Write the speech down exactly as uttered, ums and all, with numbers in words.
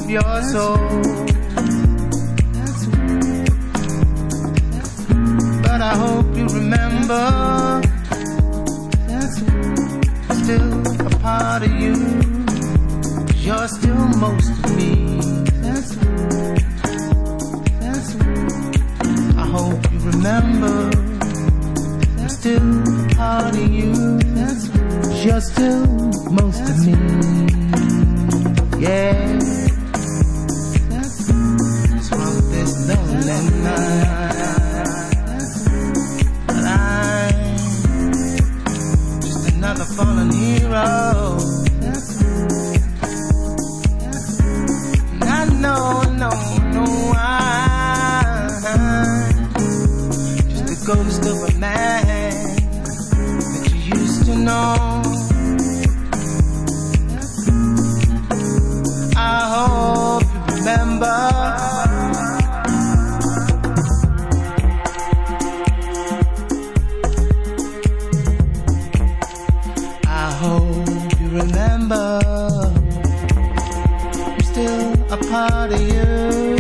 your soul. But I hope you remember, still a part of you, 'cause you're still most of me. I hope you remember, I'm still a part of you, 'cause you're still most of me. Yeah. Just want this lonely night, but I'm just another fallen hero. And I know, no, no, I'm just a ghost of a man that you used to know. I hope you remember. I hope you remember. I'm still a part of you.